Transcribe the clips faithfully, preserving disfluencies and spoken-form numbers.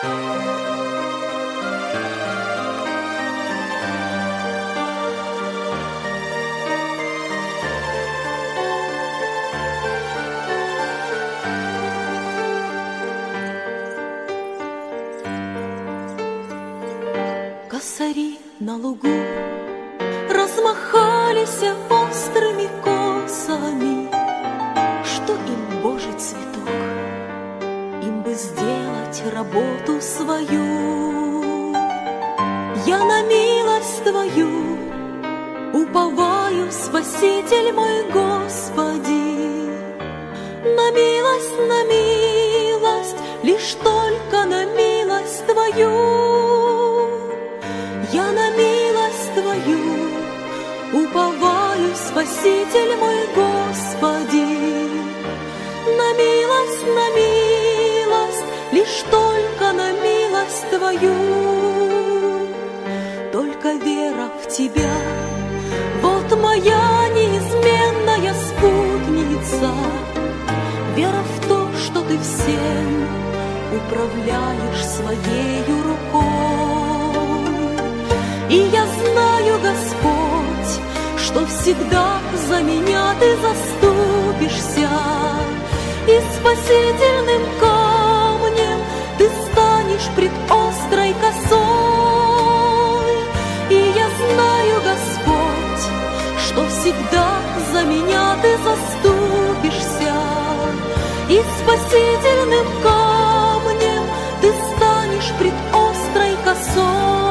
Косари на лугу размахались острыми косами. Что им, Божий цветок, им бы сделать работу свою. Я на милость Твою уповаю, Спаситель мой, Господи. На милость, на милость, лишь только на милость Твою. Я на милость Твою уповаю, Спаситель мой, Господи. На милость, на милость, лишь только на милость Твою. Только вера в Тебя, вот моя неизменная спутница. Вера в то, что Ты всем управляешь своею рукой. И я знаю, Господь, что всегда за меня Ты заступишься, и спасительным камнем Ты станешь пред острой косой. И я знаю, Господь, что всегда за меня Ты заступишься, и спасительным камнем Ты станешь пред острой косой.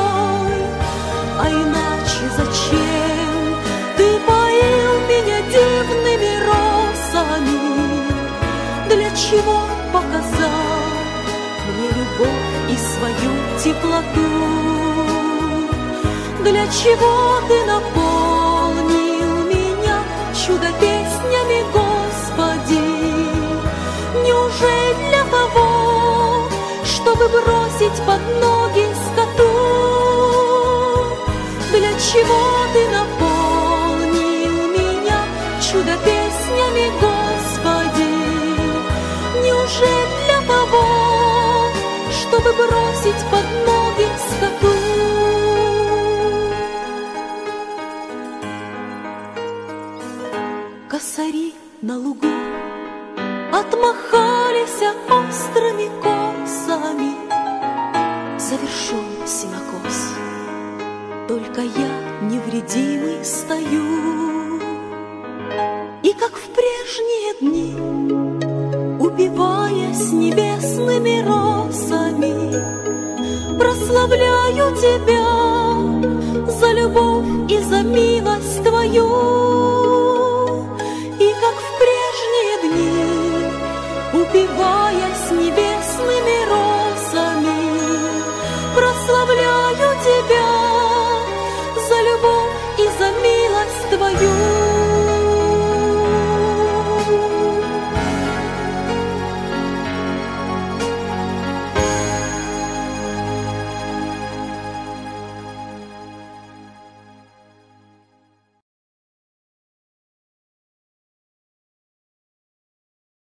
А иначе зачем Ты поил меня дивными росами? Для чего показал мне любовь и свою теплоту? Для чего Ты наполнил меня чудо-песнями, Господи? Неужели для того, чтобы бросить под ноги скоту? Для чего Ты наполнил меня чудо-песнями, Господи? Неужели для того, чтобы бросить под ноги скоту? Косари на лугу отмахались острыми косами. Завершен сенокос, только я невредимый стою. И как в прежние дни, упиваясь небесными росами, прославляю Тебя за любовь и за милость Твою. И как в прежние дни, упиваясь небесными росами, прославляю Тебя